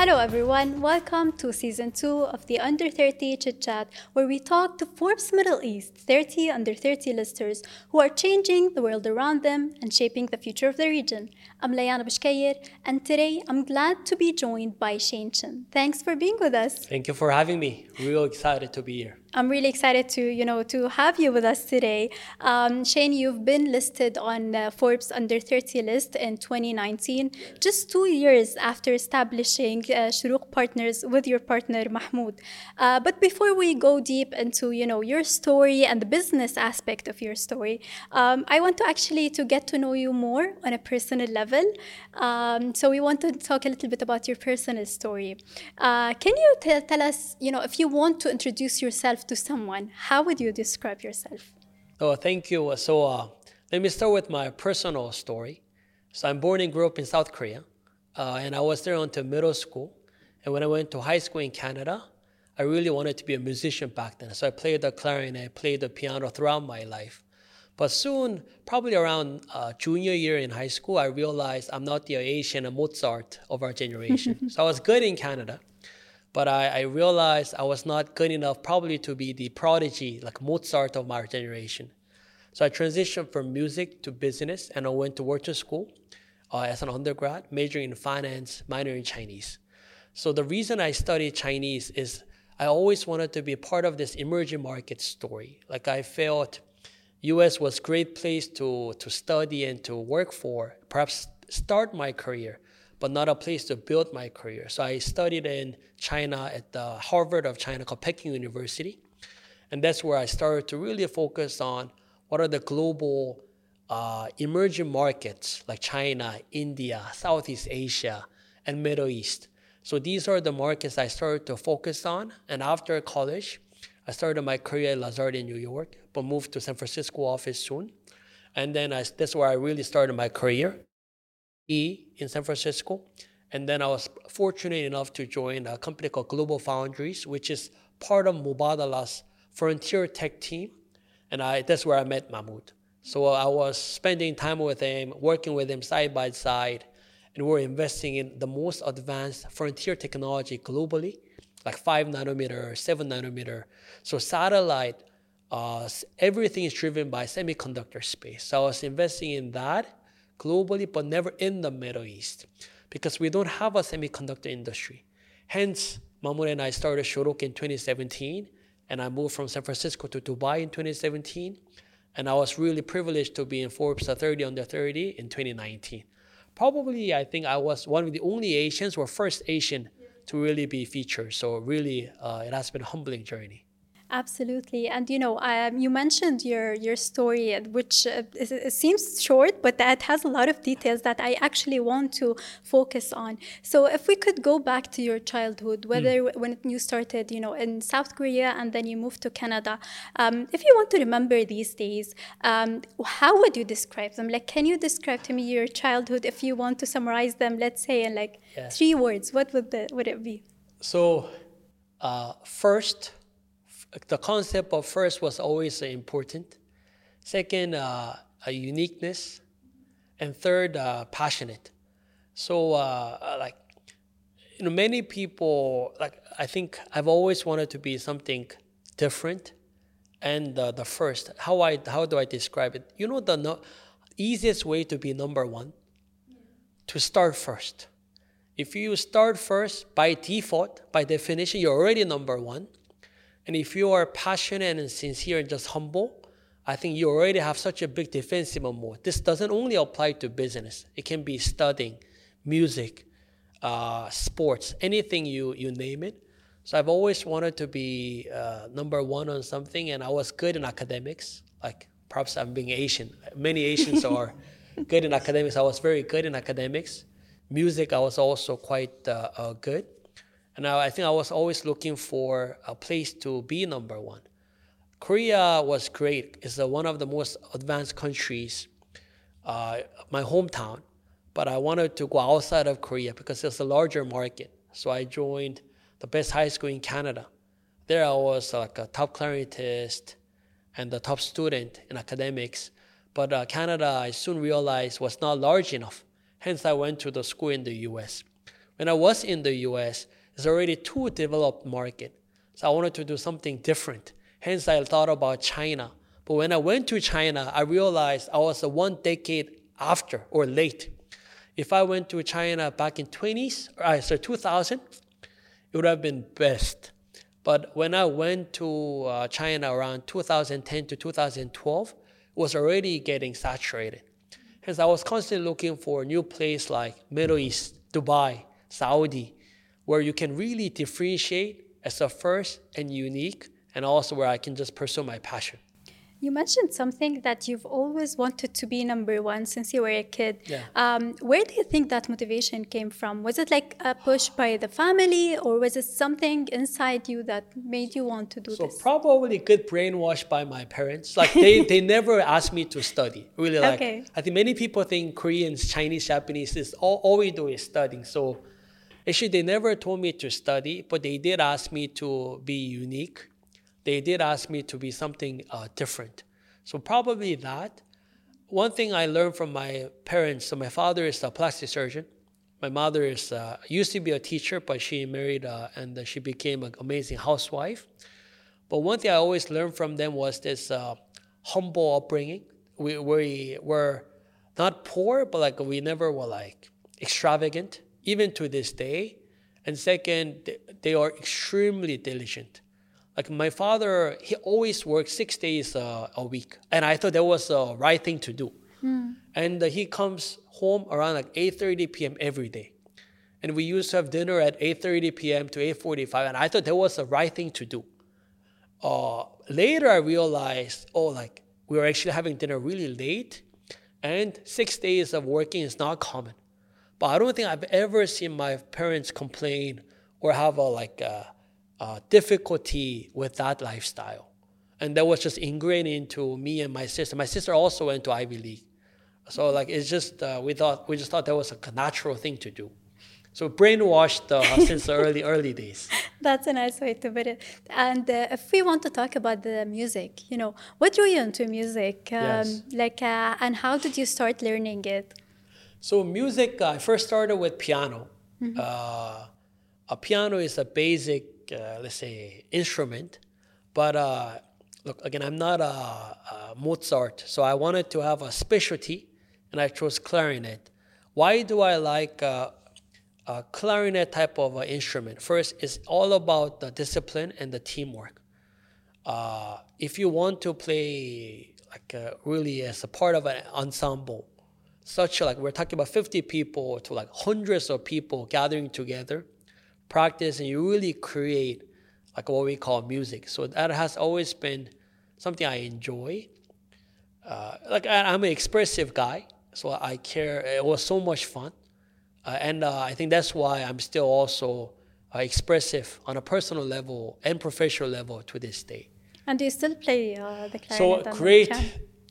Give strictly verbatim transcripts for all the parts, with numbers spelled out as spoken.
Hello everyone, welcome to season two of the Under thirty Chit Chat, where we talk to Forbes Middle East thirty under thirty listers who are changing the world around them and shaping the future of the region. I'm Layana Bishkayer, and today I'm glad to be joined by Shane Chen. Thanks for being with us. Thank you for having me. Real excited to be here. I'm really excited to, you know, to have you with us today. Um, Shane, you've been listed on uh, Forbes Under thirty list in twenty nineteen, just two years after establishing uh, Shurooq Partners with your partner Mahmoud. Uh, but before we go deep into, you know, your story and the business aspect of your story, um, I want to actually to get to know you more on a personal level. Um, so we want to talk a little bit about your personal story. Uh, can you t- tell us, you know, if you want to introduce yourself to someone, how would you describe yourself? Oh, thank you. So uh, let me start with my personal story. So I'm born and grew up in South Korea, uh, and I was there until middle school. And when I went to high school in Canada, I really wanted to be a musician back then. So I played the clarinet, played the piano throughout my life. But soon, probably around uh, junior year in high school, I realized I'm not the Asian Mozart of our generation. So I was good in Canada. But I, I realized I was not good enough probably to be the prodigy, like Mozart of my generation. So I transitioned from music to business, and I went to Wharton School uh, as an undergrad, majoring in finance, minor in Chinese. So the reason I studied Chinese is I always wanted to be part of this emerging market story. Like I felt U S was a great place to, to study and to work for, perhaps start my career, but not a place to build my career. So I studied in China at the Harvard of China called Peking University. And that's where I started to really focus on what are the global uh, emerging markets like China, India, Southeast Asia, and Middle East. So these are the markets I started to focus on. And after college, I started my career at Lazard in New York, but moved to San Francisco office soon. And then I, that's where I really started my career. E in San Francisco, and then I was fortunate enough to join a company called Global Foundries, which is part of Mubadala's frontier tech team, and I that's where I met Mahmoud. So I was spending time with him, working with him side by side, and we're investing in the most advanced frontier technology globally, like five nanometer, seven nanometer. So satellite, uh, everything is driven by semiconductor space. So I was investing in that globally, but never in the Middle East, because we don't have a semiconductor industry. Hence, Mahmoud and I started Shurooq in twenty seventeen, and I moved from San Francisco to Dubai in twenty seventeen, and I was really privileged to be in Forbes thirty under thirty in twenty nineteen. Probably, I think I was one of the only Asians, or first Asian, to really be featured. So really, uh, it has been a humbling journey. Absolutely. And, you know, um, you mentioned your, your story, which uh, is, it seems short, but that has a lot of details that I actually want to focus on. So if we could go back to your childhood, whether mm. when you started, you know, in South Korea and then you moved to Canada, um, if you want to remember these days, um, how would you describe them? Like, can you describe to me your childhood if you want to summarize them, let's say, in like yeah. three words? What would, the, would it be? So uh, first, the concept of first was always uh, important. Second, uh, a uniqueness. And third, uh, passionate. So, uh, like, you know, many people, like, I think I've always wanted to be something different. And uh, the first, how I how do I describe it? You know, the no, easiest way to be number one, yeah. to start first. If you start first, by default, by definition, you're already number one. And if you are passionate and sincere and just humble, I think you already have such a big defensive mode. This doesn't only apply to business. It can be studying, music, uh, sports, anything you, you name it. So I've always wanted to be uh, number one on something, and I was good in academics. Like, perhaps I'm being Asian. Many Asians are good in academics. I was very good in academics. Music, I was also quite uh, uh, good. And I think I was always looking for a place to be number one. Korea was great. It's uh, one of the most advanced countries, uh, my hometown. But I wanted to go outside of Korea because it's a larger market. So I joined the best high school in Canada. There I was like a top clarinetist and the top student in academics. But uh, Canada, I soon realized, was not large enough. Hence, I went to the school in the U S when I was in the U S, it's already too developed market. So I wanted to do something different. Hence, I thought about China. But when I went to China, I realized I was one decade after or late. If I went to China back in twenties, uh, so two thousand, it would have been best. But when I went to uh, China around two thousand ten to two thousand twelve, it was already getting saturated. Hence, I was constantly looking for a new place like Middle East, Dubai, Saudi, where you can really differentiate as a first and unique, and also where I can just pursue my passion. You mentioned something that you've always wanted to be number one since you were a kid. Yeah. Um, where do you think that motivation came from? Was it like a push by the family, or was it something inside you that made you want to do So this? probably good brainwash by my parents. Like they, they never asked me to study. Really, like Okay. I think many people think Koreans, Chinese, Japanese is all, all we do is studying. So actually they never told me to study, but they did ask me to be unique. They did ask me to be something uh, different. So probably that. One thing I learned from my parents, so my father is a plastic surgeon. My mother is uh, used to be a teacher, but she married uh, and she became an amazing housewife. But one thing I always learned from them was this uh, humble upbringing. We, we were not poor, but like we never were like extravagant, even to this day. And second, they are extremely diligent. Like my father, he always worked six days uh, a week. And I thought that was the right thing to do. Mm. And uh, he comes home around like eight thirty p.m. every day. And we used to have dinner at eight thirty p.m. to eight forty-five. And I thought that was the right thing to do. Uh, later, I realized, oh, like we were actually having dinner really late. And six days of working is not common. But I don't think I've ever seen my parents complain or have a like a, Uh, difficulty with that lifestyle. And that was just ingrained into me and my sister. My sister also went to Ivy League. So like it's just, uh, we thought, we just thought that was a natural thing to do. So brainwashed uh, since the early, early days. That's a nice way to put it. And uh, if we want to talk about the music, you know, what drew you into music? Um, Yes. Like, uh, and how did you start learning it? So music, uh, I first started with piano. Mm-hmm. Uh, a piano is a basic, Uh, let's say, instrument. But uh, look, again, I'm not a, a Mozart, so I wanted to have a specialty, and I chose clarinet. Why do I like uh, a clarinet type of uh, instrument? First, it's all about the discipline and the teamwork. Uh, if you want to play like uh, really as a part of an ensemble, such like we're talking about fifty people to like hundreds of people gathering together, practice, and you really create like what we call music. So that has always been something I enjoy. Uh, like I, I'm an expressive guy, so I care. It was so much fun, uh, and uh, I think that's why I'm still also uh, expressive on a personal level and professional level to this day. And do you still play uh, the clarinet? So and great. the piano?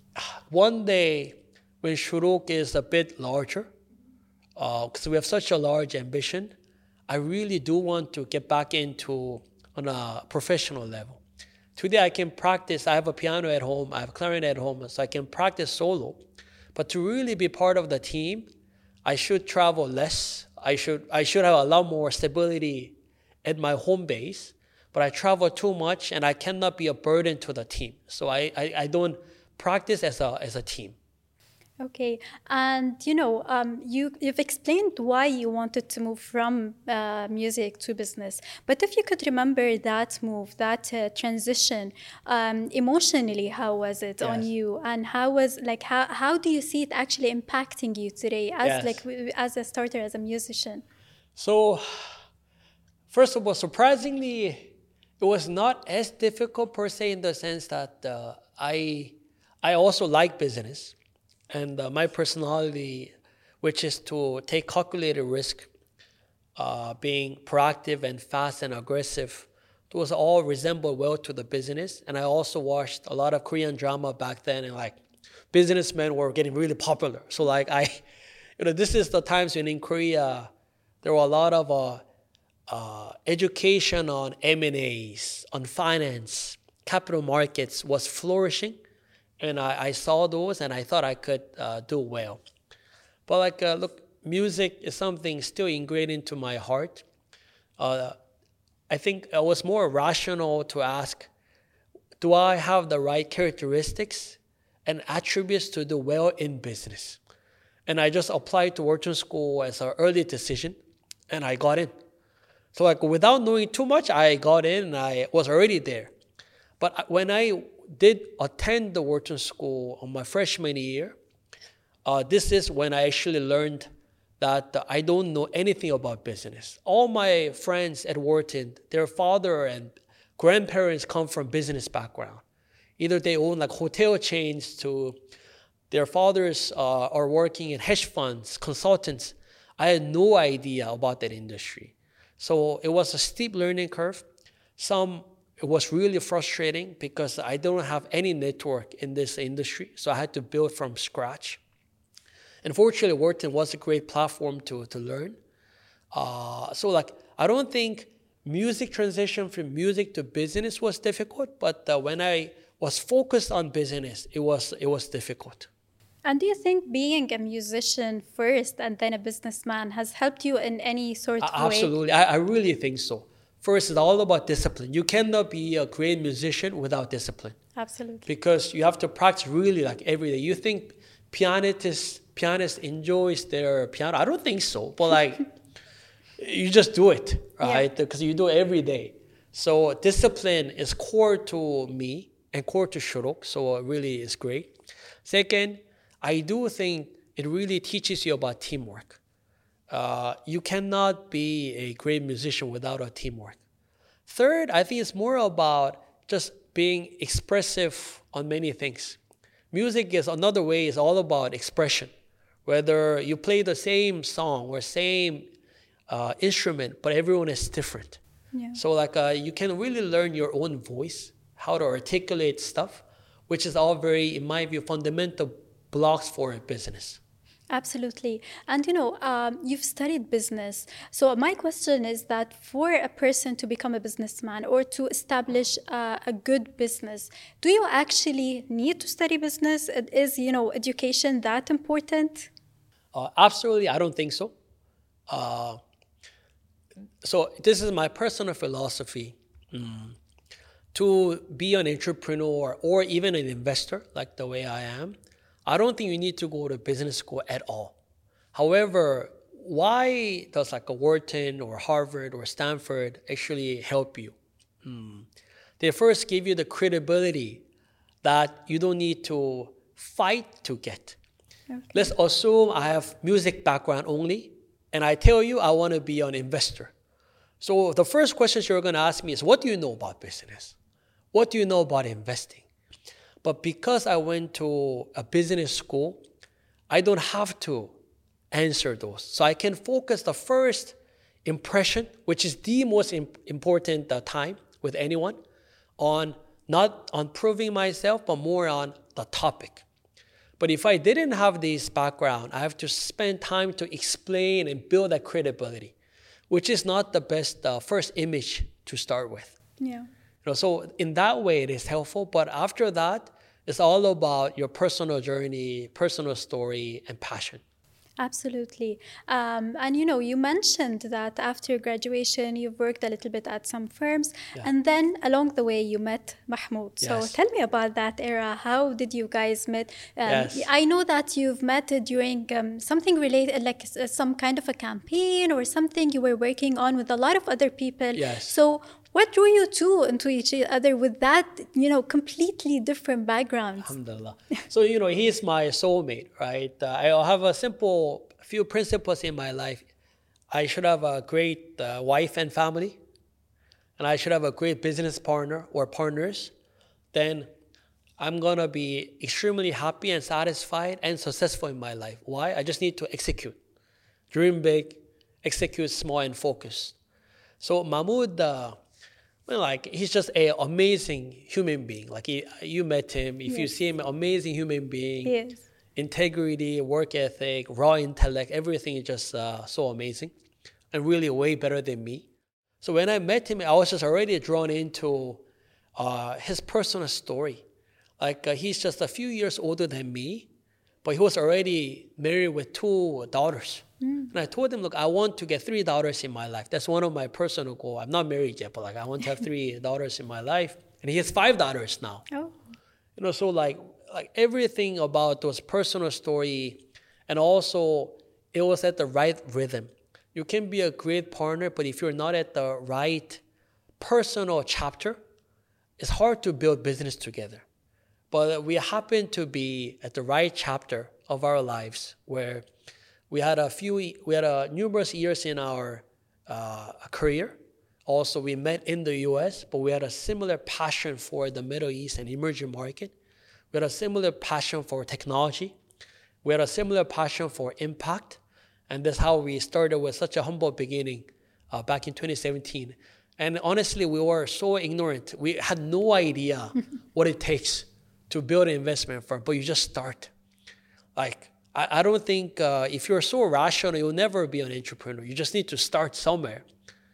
One day when Shuruk is a bit larger, because uh, we have such a large ambition, I really do want to get back into on a professional level. Today I can practice, I have a piano at home, I have a clarinet at home, so I can practice solo. But to really be part of the team, I should travel less. I should I should have a lot more stability at my home base. But I travel too much and I cannot be a burden to the team. So I, I, I don't practice as a as a team. Okay, and you know, um, you you've explained why you wanted to move from uh, music to business. But if you could remember that move, that uh, transition, um, emotionally, how was it on Yes. you, and how was like how how do you see it actually impacting you today as Yes. like w- as a starter, as a musician? So first of all, surprisingly, it was not as difficult per se in the sense that uh, I I also like business. And uh, my personality, which is to take calculated risk, uh, being proactive and fast and aggressive, those all resemble well to the business. And I also watched a lot of Korean drama back then, and like businessmen were getting really popular. So like I, you know, this is the times when in Korea there were a lot of uh, uh, education on M and A's, on finance, capital markets was flourishing. And I, I saw those, and I thought I could uh, do well. But like, uh, look, music is something still ingrained into my heart. Uh, I think it was more rational to ask, do I have the right characteristics and attributes to do well in business? And I just applied to Wharton School as an early decision, and I got in. So like without knowing too much, I got in and I was already there. But when I did attend the Wharton School on my freshman year, uh, this is when I actually learned that uh, I don't know anything about business. All my friends at Wharton, their father and grandparents come from business background. Either they own like hotel chains to their fathers uh, are working in hedge funds, consultants. I had no idea about that industry. So it was a steep learning curve. Some, it was really frustrating because I don't have any network in this industry. So I had to build from scratch. Unfortunately, Wharton was a great platform to, to learn. Uh, so like, I don't think music transition from music to business was difficult, but uh, when I was focused on business, it was it was difficult. And do you think being a musician first and then a businessman has helped you in any sort of way? Absolutely, I, I really think so. First, it's all about discipline. You cannot be a great musician without discipline. Absolutely. Because you have to practice really like every day. You think pianists pianist enjoys their piano? I don't think so. But like, you just do it, right? Because yeah. you do it every day. So discipline is core to me and core to Shurok. So it really is great. Second, I do think it really teaches you about teamwork. Uh, you cannot be a great musician without a teamwork. Third, I think it's more about just being expressive on many things. Music is another way, is all about expression. Whether you play the same song or same uh, instrument, but everyone is different. Yeah. So like uh, you can really learn your own voice, how to articulate stuff, which is all very, in my view, fundamental blocks for a business. Absolutely. And you know, um, you've studied business. So my question is that for a person to become a businessman or to establish uh, a good business, do you actually need to study business? Is, you know, education that important? Uh, absolutely, I don't think so. Uh, so this is my personal philosophy. Mm. To be an entrepreneur or even an investor, like the way I am, I don't think you need to go to business school at all. However, why does like a Wharton or Harvard or Stanford actually help you? Hmm. They first give you the credibility that you don't need to fight to get. Okay. Let's assume I have music background only, and I tell you I want to be an investor. So the first question you're going to ask me is, what do you know about business? What do you know about investing? But because I went to a business school, I don't have to answer those. So I can focus the first impression, which is the most imp- important uh, time with anyone, on not on proving myself, but more on the topic. But if I didn't have this background, I have to spend time to explain and build that credibility, which is not the best uh, first image to start with. Yeah. You know, so in that way, it is helpful. But after that, it's all about your personal journey, personal story, and passion. Absolutely. Um, and, you know, you mentioned that after graduation, you've worked a little bit at some firms. Yeah. And then along the way, you met Mahmoud. So yes. Tell me about that era. How did you guys meet? Um, yes. I know that you've met during um, something related, like uh, some kind of a campaign or something you were working on with a lot of other people. Yes. So what drew you two into each other with that, you know, completely different backgrounds? Alhamdulillah. So, you know, he's my soulmate, right? Uh, I have a simple few principles in my life. I should have a great uh, wife and family, and I should have a great business partner or partners. Then I'm going to be extremely happy and satisfied and successful in my life. Why? I just need to execute. Dream big, execute small, and focus. So Mahmoud, uh, well, like he's just an amazing human being. Like he, you met him. If yes. you see him, amazing human being. Yes. Integrity, work ethic, raw intellect, everything is just uh, so amazing and really way better than me. So when I met him, I was just already drawn into uh, his personal story. Like uh, he's just a few years older than me, but he was already married with two daughters. And I told him, look, I want to get three daughters in my life. That's one of my personal goals. I'm not married yet, but like I want to have three daughters in my life. And he has five daughters now. Oh. You know, so like like everything about those personal story, and also it was at the right rhythm. You can be a great partner, but if you're not at the right personal chapter, it's hard to build business together. But we happen to be at the right chapter of our lives where we had a few, we had a numerous years in our uh, career. Also, we met in the U S, but we had a similar passion for the Middle East and emerging market. We had a similar passion for technology. We had a similar passion for impact. And that's how we started with such a humble beginning uh, back in twenty seventeen. And honestly, we were so ignorant. We had no idea what it takes to build an investment firm, but you just start. Like, I, I don't think uh, if you're so rational, you'll never be an entrepreneur. You just need to start somewhere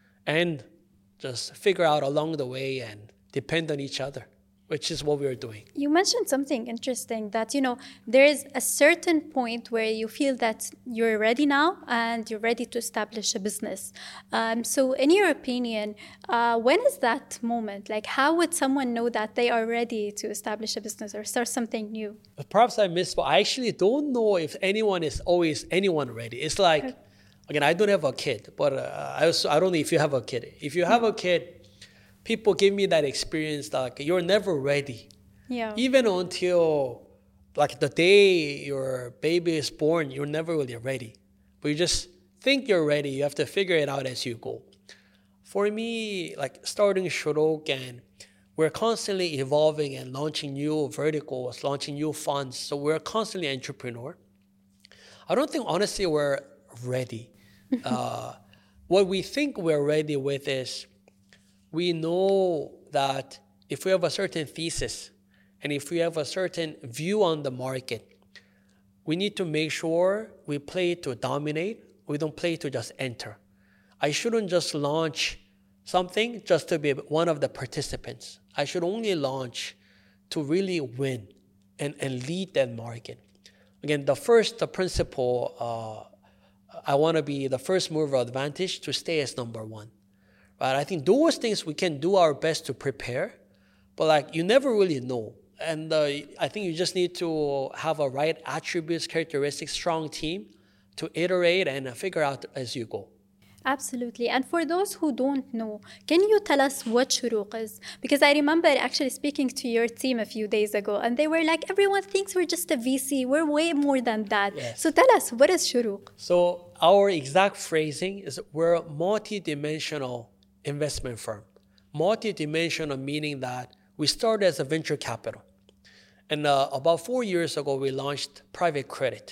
and just figure out along the way and depend on each other, which is what we are doing. You mentioned something interesting that, you know, there is a certain point where you feel that you're ready now and you're ready to establish a business. Um, so in your opinion, uh, when is that moment? Like, how would someone know that they are ready to establish a business or start something new? Perhaps I missed, but I actually don't know if anyone is always anyone ready. It's like, okay. Again, I don't have a kid, but uh, I, also, I don't know if you have a kid. If you have a kid, people give me that experience that like, you're never ready. Yeah. Even until like the day your baby is born, you're never really ready. But you just think you're ready. You have to figure it out as you go. For me, like starting Shurooq, and we're constantly evolving and launching new verticals, launching new funds. So we're constantly an entrepreneur. I don't think honestly we're ready. uh, what we think we're ready with is we know that if we have a certain thesis and if we have a certain view on the market, we need to make sure we play to dominate. We don't play to just enter. I shouldn't just launch something just to be one of the participants. I should only launch to really win and, and lead that market. Again, the first the principle, uh, I want to be the first mover advantage to stay as number one. Right? I think those things we can do our best to prepare, but like you never really know. And uh, I think you just need to have a right attributes, characteristics, strong team to iterate and uh, figure out as you go. Absolutely. And for those who don't know, can you tell us what Shurooq is? Because I remember actually speaking to your team a few days ago, and they were like, everyone thinks we're just a V C. We're way more than that. Yes. So tell us, what is Shurooq? So our exact phrasing is we're a multi-dimensional investment firm. Multi-dimensional meaning that we started as a venture capital. And uh, about four years ago, we launched private credit.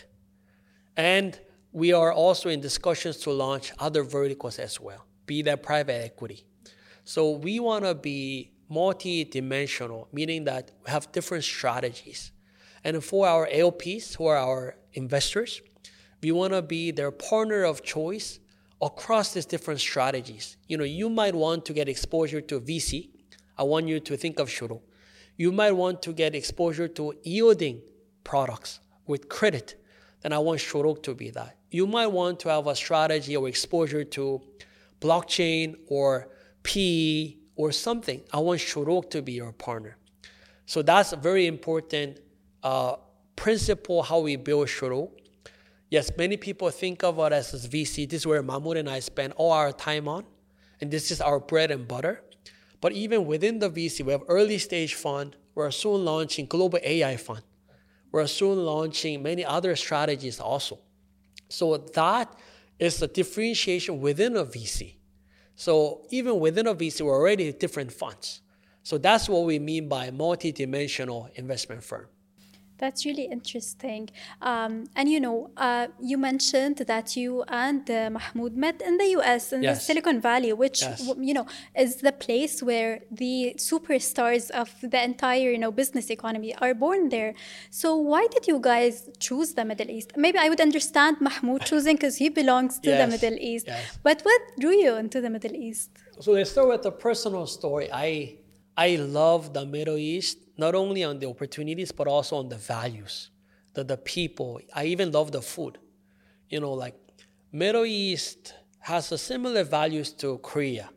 And we are also in discussions to launch other verticals as well, be that private equity. So we want to be multi-dimensional, meaning that we have different strategies. And for our L Ps, who are our investors, we want to be their partner of choice across these different strategies. You know, you might want to get exposure to V C. I want you to think of Shurooq. You might want to get exposure to yielding products with credit. Then I want Shurooq to be that. You might want to have a strategy or exposure to blockchain or P E or something. I want Shurooq to be your partner. So that's a very important uh, principle how we build Shurooq. Yes, many people think of it as a V C. This is where Mahmoud and I spend all our time on. And this is our bread and butter. But even within the V C, we have early stage fund. We're soon launching global A I fund. We're soon launching many other strategies also. So that is the differentiation within a V C. So even within a V C, we're already different funds. So that's what we mean by multi-dimensional investment firm. That's really interesting. Um, and you know, uh, you mentioned that you and uh, Mahmoud met in the U S, in Yes. the Silicon Valley, which, Yes. w- you know, is the place where the superstars of the entire, you know, business economy are born there. So why did you guys choose the Middle East? Maybe I would understand Mahmoud choosing because he belongs to Yes. the Middle East. Yes. But what drew you into the Middle East? So let's start with a personal story. I I love the Middle East, not only on the opportunities, but also on the values. the, the people. I even love the food. You know, like Middle East has a similar values to Korea.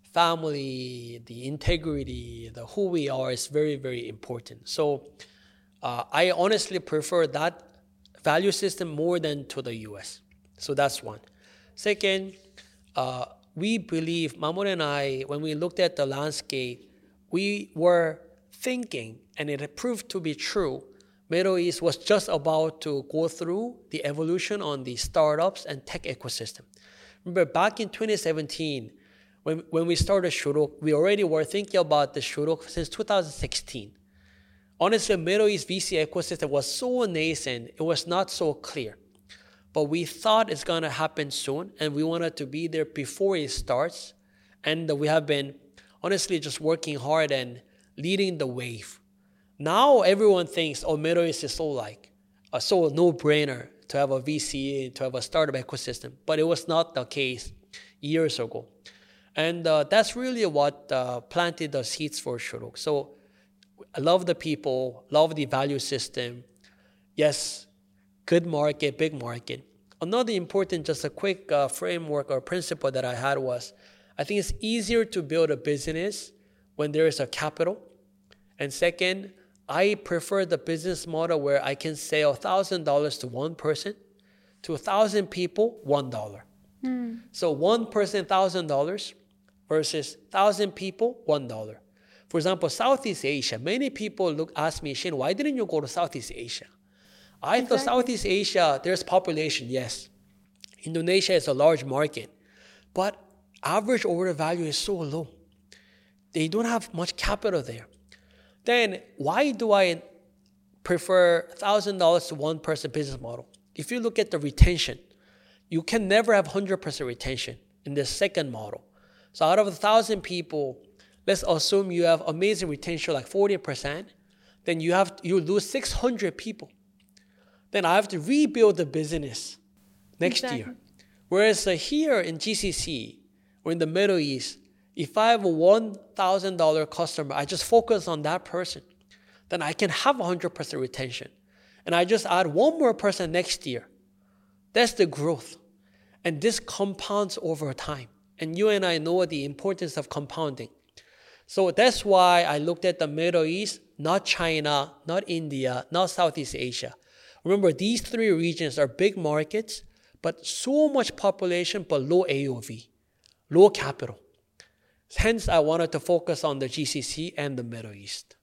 Family, the integrity, the who we are is very, very important. So uh, I honestly prefer that value system more than to the U S. So that's one. Second, uh, we believe, Mahmoud and I, when we looked at the landscape, we were thinking, and it proved to be true, Middle East was just about to go through the evolution on the startups and tech ecosystem. Remember, back in twenty seventeen, when, when we started Shuruk, we already were thinking about the Shuruk since two thousand sixteen. Honestly, the Middle East V C ecosystem was so nascent, it was not so clear. But we thought it's going to happen soon, and we wanted to be there before it starts. And we have been, honestly, just working hard and leading the wave. Now everyone thinks, oh, Middle East is so like, a so no-brainer to have a V C, to have a startup ecosystem. But it was not the case years ago. And uh, that's really what uh, planted the seeds for Shuruk. So I love the people, love the value system. Yes, good market, big market. Another important, just a quick uh, framework or principle that I had was, I think it's easier to build a business when there is a capital. And second, I prefer the business model where I can sell one thousand dollars to one person, to one thousand people, one dollar. Mm. So one person, one thousand dollars versus one thousand people, one dollar. For example, Southeast Asia, many people look ask me, Shane, why didn't you go to Southeast Asia? I exactly. thought Southeast Asia, there's population, yes. Indonesia is a large market, but average order value is so low. They don't have much capital there. Then why do I prefer one thousand dollars to one person business model? If you look at the retention, you can never have one hundred percent retention in the second model. So out of one thousand people, let's assume you have amazing retention like forty percent, then you have you lose six hundred people. Then I have to rebuild the business next exactly. year. Whereas uh, here in G C C or in the Middle East, if I have a one thousand dollars customer, I just focus on that person, then I can have one hundred percent retention. And I just add one more person next year. That's the growth. And this compounds over time. And you and I know the importance of compounding. So that's why I looked at the Middle East, not China, not India, not Southeast Asia. Remember, these three regions are big markets, but so much population, but low A O V, low capital. Hence, I wanted to focus on the G C C and the Middle East.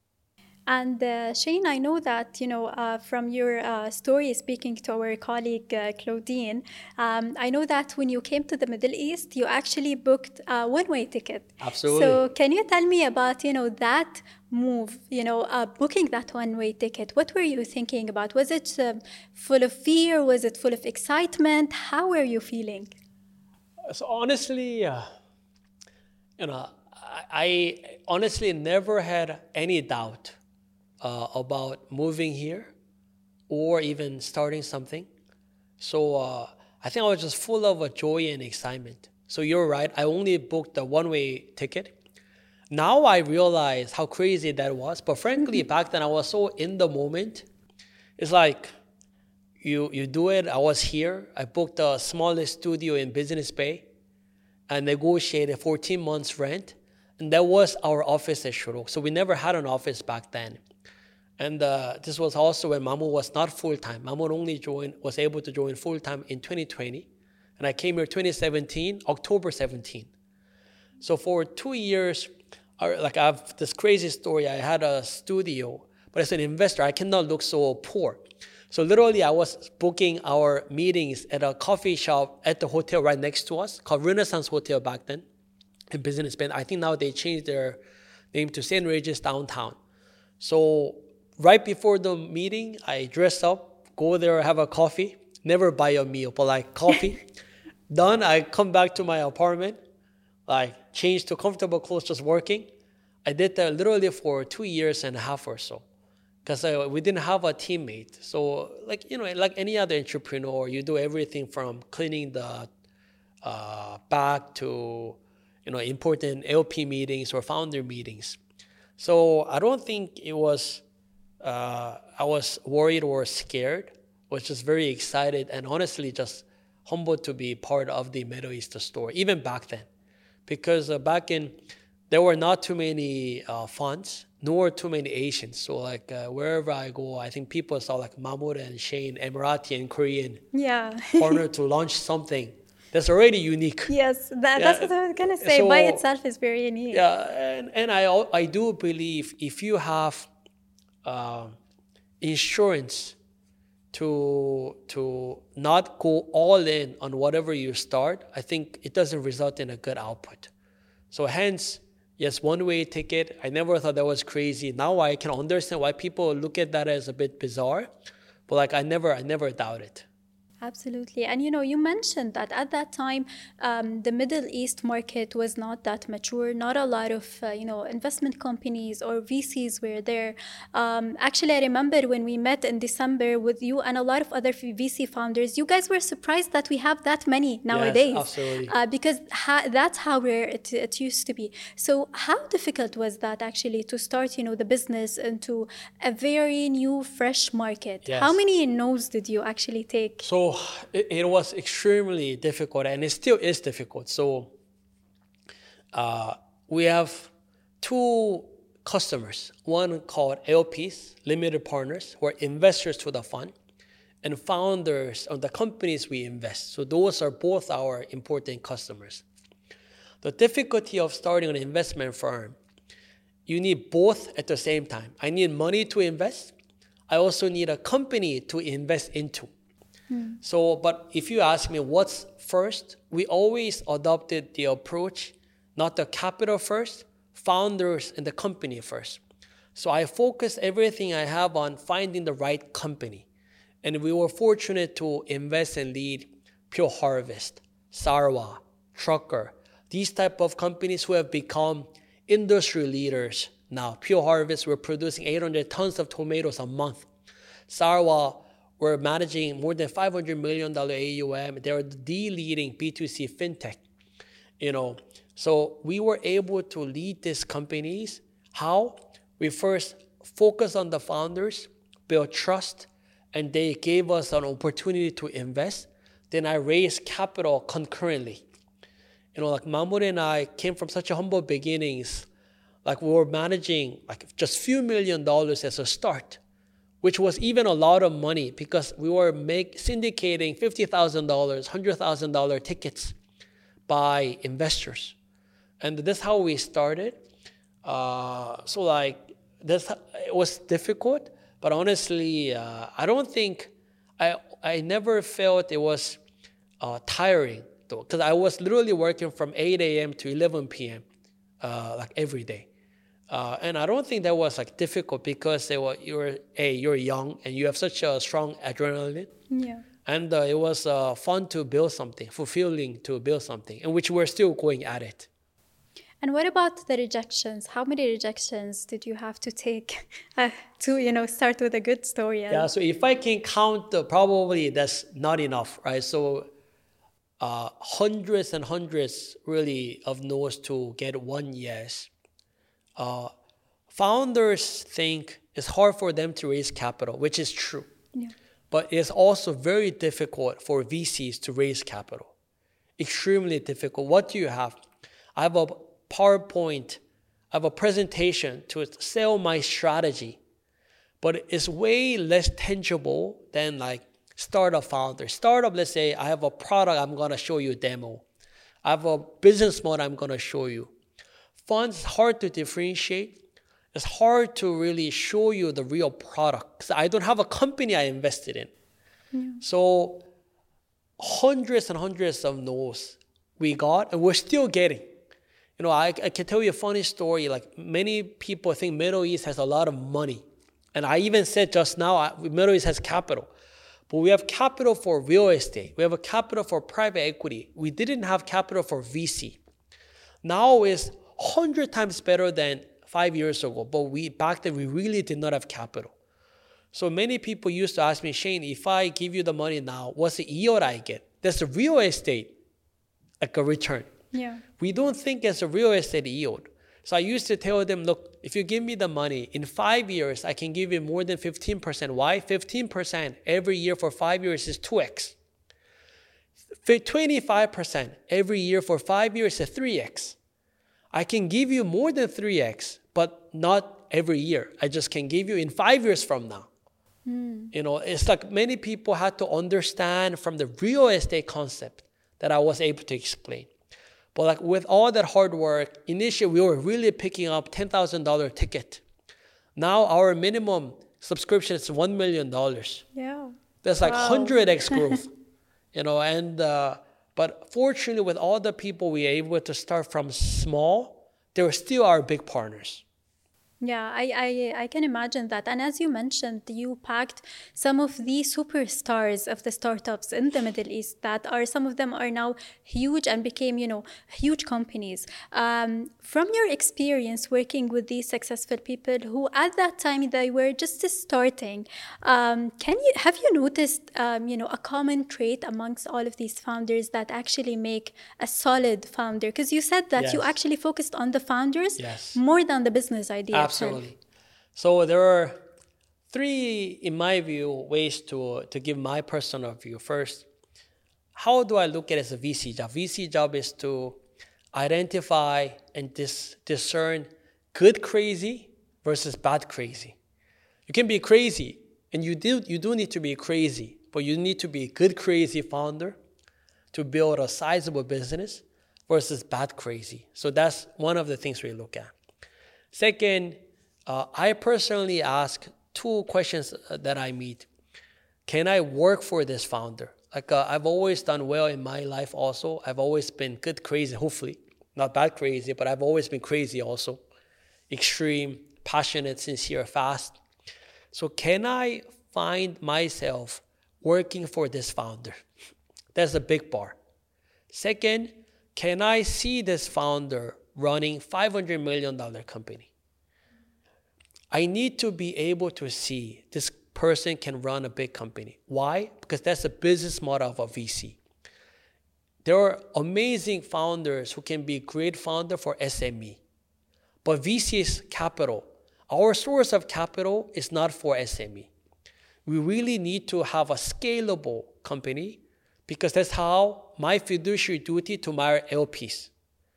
And uh, Shane, I know that, you know, uh, from your uh, story speaking to our colleague uh, Claudine, um, I know that when you came to the Middle East, you actually booked a one-way ticket. Absolutely. So can you tell me about, you know, that move, you know, uh, booking that one-way ticket? What were you thinking about? Was it uh, full of fear? Was it full of excitement? How were you feeling? So honestly, uh, you know, I, I honestly never had any doubt Uh, about moving here or even starting something. So uh, I think I was just full of uh, joy and excitement. So you're right, I only booked the one-way ticket. Now I realize how crazy that was. But frankly, back then I was so in the moment. It's like you, you do it. I was here. I booked the smallest studio in Business Bay and negotiated fourteen months rent. And that was our office at Shuruk. So we never had an office back then. And uh, this was also when Mahmoud was not full-time. Mahmoud only joined, was able to join full-time in twenty twenty. And I came here twenty seventeen, October seventeenth. So for two years, I, like I have this crazy story. I had a studio, but as an investor, I cannot look so poor. So literally, I was booking our meetings at a coffee shop at the hotel right next to us, called Renaissance Hotel back then, in Business Bay. I think now they changed their name to Saint Regis Downtown. So right before the meeting, I dress up, go there, have a coffee, never buy a meal, but like coffee. Done, I come back to my apartment, like change to comfortable clothes, just working. I did that literally for two years and a half or so, because uh, we didn't have a teammate. So like, you know, like any other entrepreneur, you do everything from cleaning the uh, back to, you know, important L P meetings or founder meetings. So I don't think it was uh, I was worried or scared, was just very excited and honestly just humbled to be part of the Middle East story, even back then. Because uh, back in, there were not too many uh, funds, nor too many Asians. So like uh, wherever I go, I think people saw like Mahmoud and Shane, Emirati and Korean Yeah. partner to launch something that's already unique. Yes, that, Yeah, that's what I was gonna say. so- By itself is very unique. Yeah, and, and I, al- I do believe if you have um insurance to to not go all in on whatever you start, I think it doesn't result in a good output. So hence, yes, one-way ticket. I never thought that was crazy. Now I can understand why people look at that as a bit bizarre, but like I never, I never doubt it. Absolutely. And you know, you mentioned that at that time, um, the Middle East market was not that mature. Not a lot of, uh, you know, investment companies or V Cs were there. Um, actually, I remember when we met in December with you and a lot of other V C founders, you guys were surprised that we have that many nowadays. absolutely. Uh, because ha- that's how rare it, it used to be. So how difficult was that actually to start, you know, the business into a very new, fresh market? Yes. How many no's did you actually take? So it, it was extremely difficult, and it still is difficult. So uh, we have two customers, one called L Ps, limited partners, who are investors to the fund, and founders of the companies we invest. So those are both our important customers. The difficulty of starting an investment firm, you need both at the same time. I need money to invest. I also need a company to invest into. So, but if you ask me what's first, we always adopted the approach, not the capital first, founders and the company first. So I focus everything I have on finding the right company. And we were fortunate to invest and lead Pure Harvest, Sarwa, Trucker, these type of companies who have become industry leaders now. Pure Harvest, we're producing eight hundred tons of tomatoes a month. Sarwa, we're managing more than five hundred million dollars A U M. They're the leading B two C fintech. You know, so we were able to lead these companies. How? We first focused on the founders, built trust, and they gave us an opportunity to invest. Then I raised capital concurrently. You know, like Mahmoud and I came from such a humble beginnings. Like we were managing like just few million dollars as a start, which was even a lot of money because we were make, syndicating fifty thousand dollars, one hundred thousand dollars tickets by investors. And that's how we started. Uh, so like, this, it was difficult, but honestly, uh, I don't think, I, I never felt it was uh, tiring though, because I was literally working from eight a.m. to eleven p.m. Uh, like every day. Uh, and I don't think that was like difficult because they were, you're a you're young and you have such a strong adrenaline. Yeah. And uh, it was uh, fun to build something, fulfilling to build something, in which we're still going at it. And what about the rejections? How many rejections did you have to take uh, to, you know, start with a good story? Yeah, so if I can count, uh, probably that's not enough, right? So uh, hundreds and hundreds really of no's to get one yes. Uh, founders think it's hard for them to raise capital, which is true. Yeah. But it's also very difficult for V Cs to raise capital. Extremely difficult. What do you have? I have a PowerPoint, I have a presentation to sell my strategy, but it's way less tangible than like startup founder. Startup, let's say I have a product I'm gonna show you a demo. I have a business model I'm gonna show you. Funds, hard to differentiate. It's hard to really show you the real product because I don't have a company I invested in. Yeah. So hundreds and hundreds of no's we got, and we're still getting. You know, I, I can tell you a funny story. Like many people think Middle East has a lot of money. And I even said just now, I, Middle East has capital. But we have capital for real estate. We have a capital for private equity. We didn't have capital for V C. Now it's one hundred times better than five years ago. But we back then, we really did not have capital. So many people used to ask me, Shane, if I give you the money now, what's the yield I get? That's the real estate, like a return. Yeah. We don't think it's a real estate yield. So I used to tell them, look, if you give me the money, in five years, I can give you more than fifteen percent. Why? fifteen percent every year for five years is two x. twenty-five percent every year for five years is three x. I can give you more than three x, but not every year. I just can give you in five years from now. Mm. You know, it's like many people had to understand from the real estate concept that I was able to explain. But like with all that hard work, initially we were really picking up ten thousand dollars ticket. Now our minimum subscription is one million dollars. Yeah. That's like Wow. one hundred x growth. You know, and uh, but fortunately with all the people we were able to start from small, they were still our big partners. Yeah, I, I, I can imagine that. And as you mentioned, you packed some of the superstars of the startups in the Middle East that are, some of them are now huge and became, you know, huge companies. Um, from your experience working with these successful people who at that time they were just starting, um, can you, have you noticed, um, you know, a common trait amongst all of these founders that actually make a solid founder? Because you said that Yes. you actually focused on the founders Yes. more than the business idea. Absolutely. So there are three, in my view, ways to, to give my personal view. First, how do I look at it as a V C job? V C job is to identify and dis, discern good crazy versus bad crazy. You can be crazy, and you do, you do need to be crazy, but you need to be a good crazy founder to build a sizable business versus bad crazy. So that's one of the things we look at. Second, uh, I personally ask two questions that I meet. Can I work for this founder? Like uh, I've always done well in my life also. I've always been good crazy, hopefully. Not bad crazy, but I've always been crazy also. Extreme, passionate, sincere, fast. So can I find myself working for this founder? That's a big bar. Second, can I see this founder running five hundred million dollars company? I need to be able to see this person can run a big company. Why? Because that's the business model of a V C. There are amazing founders who can be a great founder for S M E. But V C is capital. Our source of capital is not for S M E. We really need to have a scalable company because that's how my fiduciary duty to my L Ps.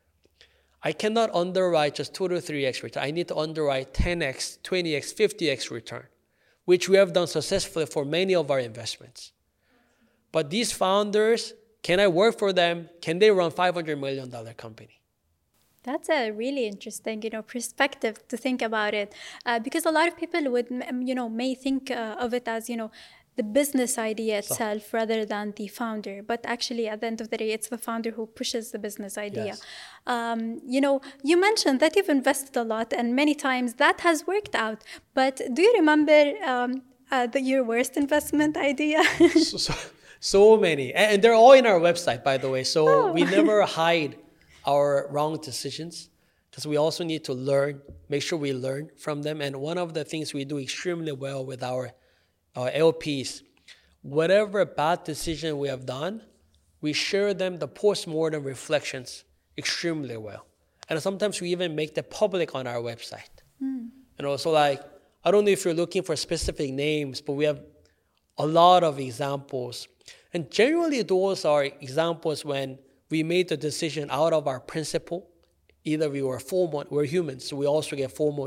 I cannot underwrite just two to three x return. I need to underwrite ten x, twenty x, fifty x return, which we have done successfully for many of our investments. But these founders, can I work for them? Can they run five hundred million dollars company? That's a really interesting, you know, perspective to think about it, uh, because a lot of people would, you know, may think uh, of it as, you know, the business idea itself so, rather than the founder. But actually, at the end of the day, it's the founder who pushes the business idea. Yes. Um, you know, you mentioned that you've invested a lot, and many times that has worked out. But do you remember um, uh, the, your worst investment idea? so, so, so many, and they're all in our website, by the way. So oh. we never hide our wrong decisions, because we also need to learn, make sure we learn from them. And one of the things we do extremely well with our, our L Ps, whatever bad decision we have done, we share them the post-mortem reflections extremely well. And sometimes we even make them public on our website. Mm. You know, so like, I don't know if you're looking for specific names, but we have a lot of examples. And generally those are examples when we made the decision out of our principle. Either we were FOMO, we're humans, so we also get FOMO,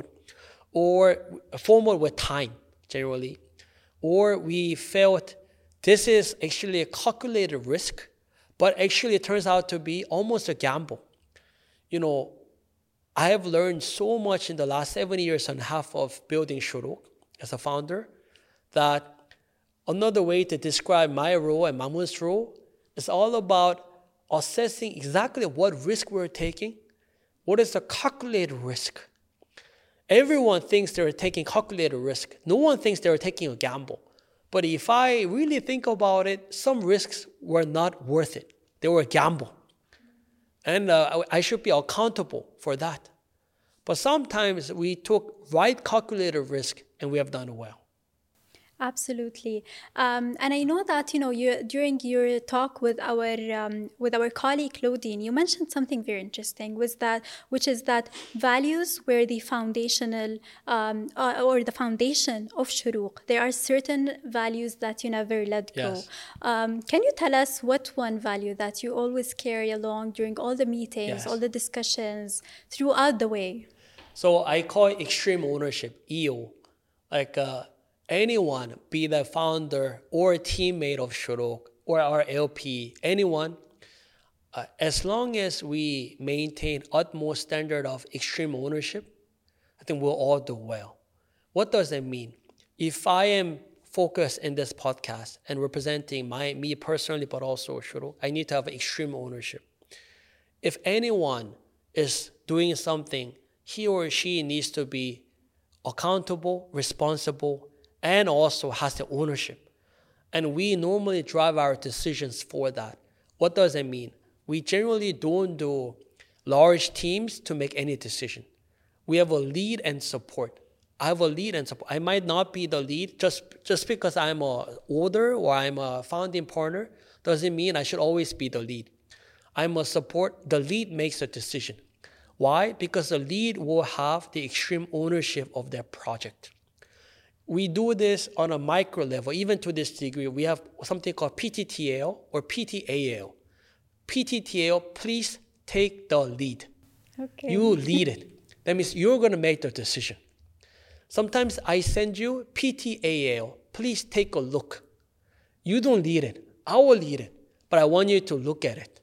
or FOMO with time, generally. Or we felt this is actually a calculated risk, but actually it turns out to be almost a gamble. You know, I have learned so much in the last seven years and a half of building Shuruk as a founder, that another way to describe my role and Mahmoud's role is all about assessing exactly what risk we're taking. What is the calculated risk? Everyone thinks they're taking calculated risk. No one thinks they're taking a gamble. But if I really think about it, some risks were not worth it. They were a gamble. And uh, I should be accountable for that. But sometimes we took right calculated risk and we have done well. Absolutely, um, and I know that you know you during your talk with our um, with our colleague Claudine, you mentioned something very interesting. Was that which is that values were the foundational um, uh, or the foundation of Shuruq. There are certain values that you never let go. Yes, Um, can you tell us what one value that you always carry along during all the meetings, all yes. the discussions throughout the way? So I call it extreme ownership, E O. Like uh, anyone, be the founder or a teammate of Shuruk or our L P, anyone, uh, as long as we maintain utmost standard of extreme ownership, I think we'll all do well. What does that mean? If I am focused in this podcast and representing my me personally, but also Shuruk, I need to have extreme ownership. If anyone is doing something, he or she needs to be accountable, responsible, and also has the ownership. And we normally drive our decisions for that. What does that mean? We generally don't do large teams to make any decision. We have a lead and support. I have a lead and support. I might not be the lead just, just because I'm a older or I'm a founding partner doesn't mean I should always be the lead. I'm a support. The lead makes a decision. Why? Because the lead will have the extreme ownership of their project. We do this on a micro level, even to this degree. We have something called P T T L or P T A L. P T T L, please take the lead. Okay. You lead it. That means you're going to make the decision. Sometimes I send you P T A L, please take a look. You don't lead it. I will lead it, but I want you to look at it.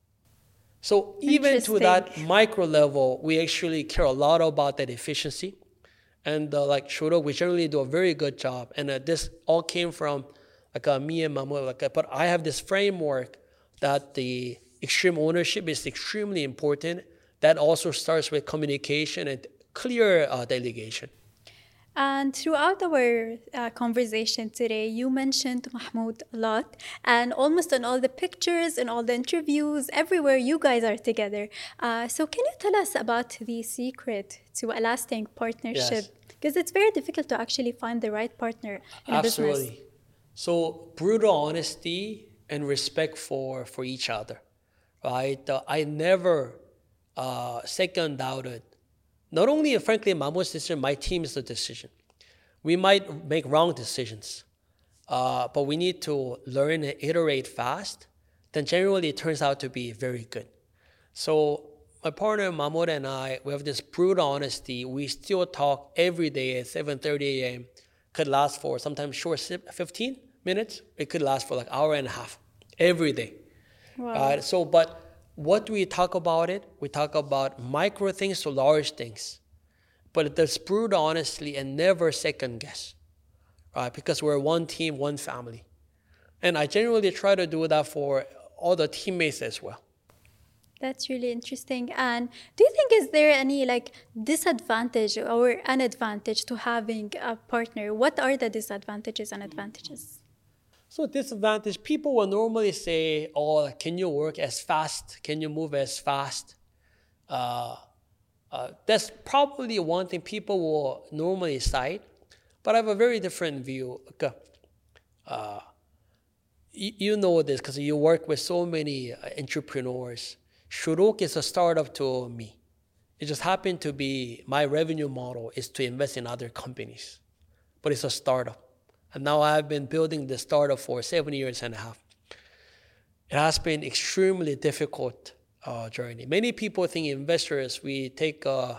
So even to that micro level, we actually care a lot about that efficiency. And uh, like Shuruk, we generally do a very good job. And uh, this all came from like uh, me and Mahmoud. Like, uh, but I have this framework that the extreme ownership is extremely important. That also starts with communication and clear uh, delegation. And throughout our uh, conversation today, you mentioned Mahmoud a lot, and almost on all the pictures and all the interviews, everywhere you guys are together. Uh, so, can you tell us about the secret to a lasting partnership? Yes. Because it's very difficult to actually find the right partner in a business. Absolutely. So, brutal honesty and respect for, for each other, right? Uh, I never uh, second doubted. Not only, frankly, Mahmoud's decision, my team is the decision. We might make wrong decisions, uh, but we need to learn and iterate fast. Then generally it turns out to be very good. So my partner Mahmoud and I, we have this brutal honesty. We still talk every day at seven thirty a.m. Could last for sometimes short fifteen minutes. It could last for like an hour and a half every day. Wow. Uh, so, but what do we talk about it? We talk about micro things to large things. But there's brutal honesty and never second guess, right? Because we're one team, one family. And I generally try to do that for all the teammates as well. That's really interesting. And do you think is there any like disadvantage or an advantage to having a partner? What are the disadvantages and advantages? So disadvantage, people will normally say, oh, can you work as fast? Can you move as fast? Uh, uh, that's probably one thing people will normally cite, but I have a very different view. Okay. Uh, you, you know this because you work with so many uh, entrepreneurs. Shuruk is a startup to me. It just happened to be my revenue model is to invest in other companies, but it's a startup. And now I've been building the startup for seven years and a half. It has been extremely difficult uh, journey. Many people think investors, we take a,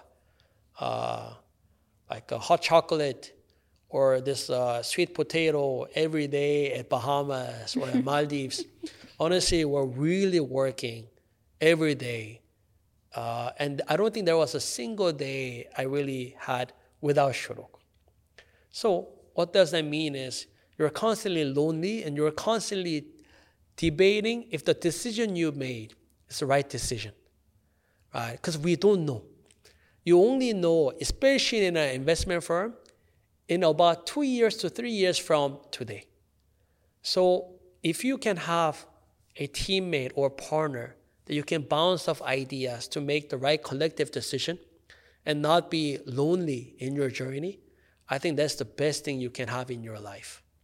uh, like a hot chocolate or this uh, sweet potato every day at Bahamas or at Maldives. Honestly, we're really working every day. Uh, and I don't think there was a single day I really had without Shuruk. So what does that mean is you're constantly lonely and you're constantly debating if the decision you made is the right decision, right? Because we don't know. You only know, especially in an investment firm, in about two years to three years from today. So if you can have a teammate or partner that you can bounce off ideas to make the right collective decision and not be lonely in your journey, I think that's the best thing you can have in your life.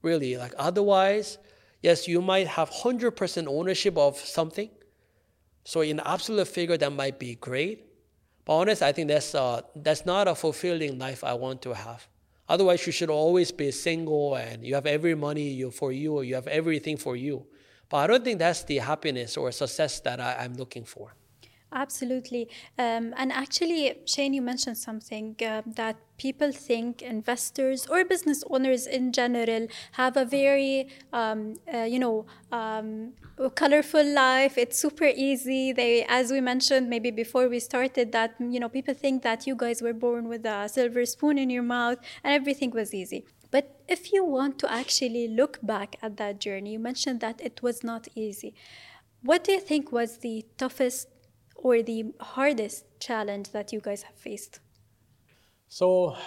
really. Like otherwise, yes, you might have one hundred percent ownership of something. So in absolute figure, that might be great. But honestly, I think that's uh, that's not a fulfilling life I want to have. Otherwise, you should always be single and you have every money you, for you, or you have everything for you. But I don't think that's the happiness or success that I, I'm looking for. Absolutely. Um, and actually, Shane, you mentioned something uh, that people think investors or business owners in general have a very, um, uh, you know, um, colorful life. It's super easy. They, as we mentioned, maybe before we started, that, you know, people think that you guys were born with a silver spoon in your mouth and everything was easy. But if you want to actually look back at that journey, you mentioned that it was not easy. What do you think was the toughest or the hardest challenge that you guys have faced? So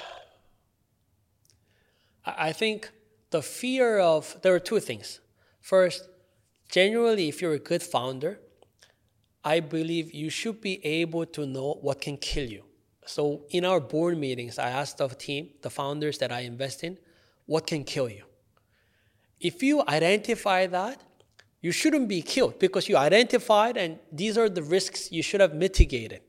I think the fear of, there are two things. First, generally, if you're a good founder, I believe you should be able to know what can kill you. So in our board meetings, I asked the team, the founders that I invest in, what can kill you? If you identify that, you shouldn't be killed because you identified and these are the risks you should have mitigated.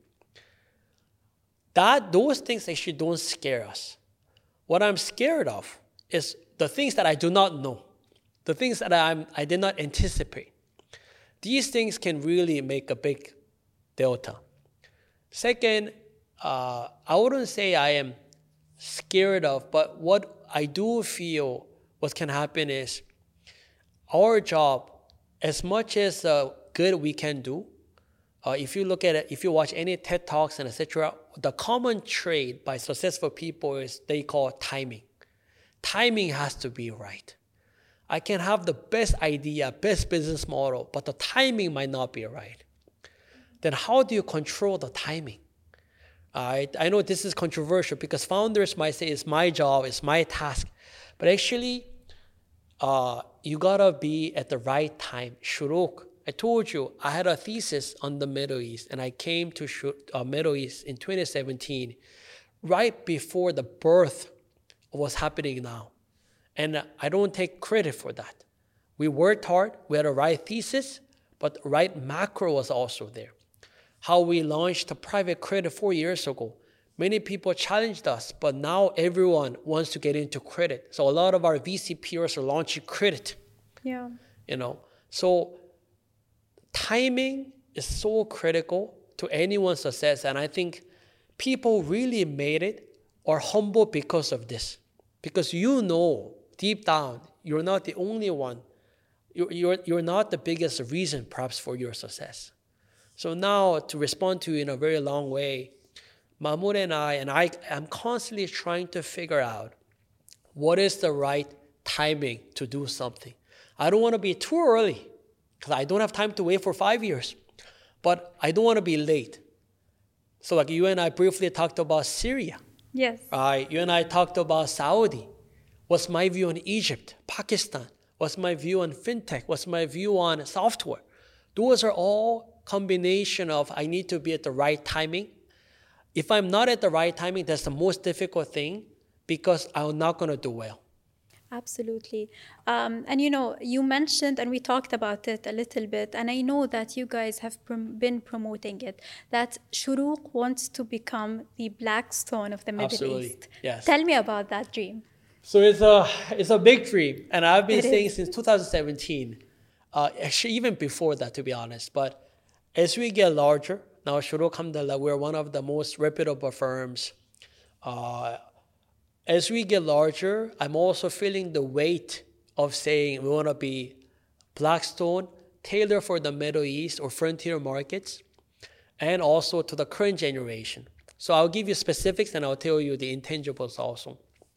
That, those things actually don't scare us. What I'm scared of is the things that I do not know, the things that I'm, I did not anticipate. These things can really make a big delta. Second, uh, I wouldn't say I am scared of, but what I do feel what can happen is our job, as much as uh, good we can do, uh, if you look at it, if you watch any TED Talks and et cetera, the common trait by successful people is they call timing. Timing has to be right. I can have the best idea, best business model, but the timing might not be right. Then how do you control the timing? Uh, I know this is controversial because founders might say it's my job, it's my task, but actually, uh, you gotta be at the right time. Shuruk, I told you I had a thesis on the Middle East, and I came to uh, Middle East in twenty seventeen, right before the birth of what's happening now. And I don't take credit for that. We worked hard, we had a right thesis, but the right macro was also there. How we launched a private credit four years ago. Many people challenged us, but now everyone wants to get into credit. So a lot of our V C peers are launching credit. Yeah. You know, so timing is so critical to anyone's success. And I think people really made it or humble because of this. Because you know, deep down, you're not the only one. You're, you're, you're not the biggest reason, perhaps, for your success. So now, to respond to you in a very long way, Mahmoud and I, and I am constantly trying to figure out what is the right timing to do something. I don't want to be too early because I don't have time to wait for five years, but I don't want to be late. So like you and I briefly talked about Syria. Yes. Right? You and I talked about Saudi. What's my view on Egypt, Pakistan? What's my view on fintech? What's my view on software? Those are all combination of I need to be at the right timing. If I'm not at the right timing, that's the most difficult thing because I'm not going to do well. Absolutely. Um, and you know, you mentioned, and we talked about it a little bit, and I know that you guys have prom- been promoting it, that Shuruk wants to become the Blackstone of the Middle Absolutely. East. Yes. Tell me about that dream. So it's a, it's a big dream, and I've been It saying is. since two thousand seventeen, uh, actually even before that, to be honest. But as we get larger, now Shuruk, alhamdulillah, we're one of the most reputable firms. Uh, As we get larger, I'm also feeling the weight of saying we want to be Blackstone, tailored for the Middle East or frontier markets, and also to the current generation. So I'll give you specifics and I'll tell you the intangibles also.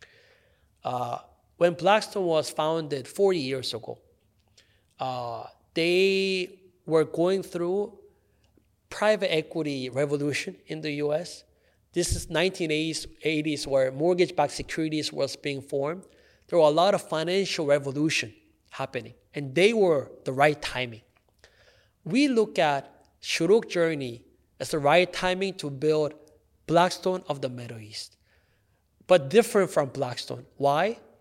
Uh, when Blackstone was founded forty years ago, uh, they were going through private equity revolution in the U S. This is nineteen eighties where mortgage-backed securities was being formed. There were a lot of financial revolution happening, and they were the right timing. We look at Shuruk journey as the right timing to build Blackstone of the Middle East, but different from Blackstone. Why?